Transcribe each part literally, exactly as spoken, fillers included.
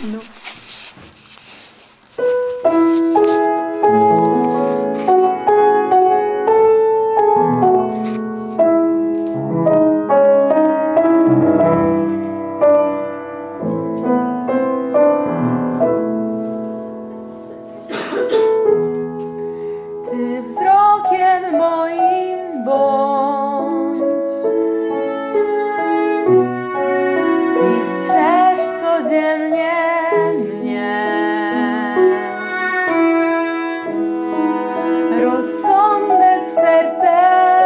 No. Ty wzrokiem moim bądź i strzeż codziennie mnie. Rozsądek w serce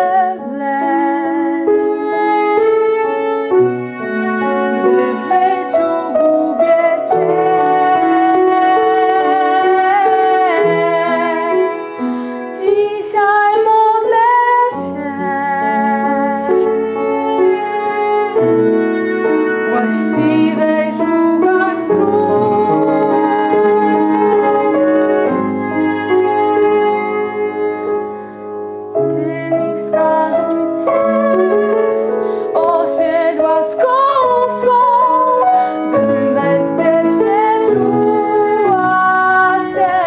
wlej, gdy w życiu gubię się. Dzisiaj modlę się, właściwej szukać dróg. Ty mi wskazuj cel, oświeć łaską swą, bym bezpiecznie czuła się.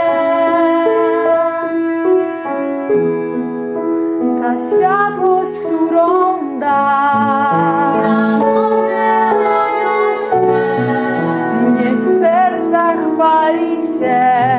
Ta światłość, którą dasz, niech w sercach pali się.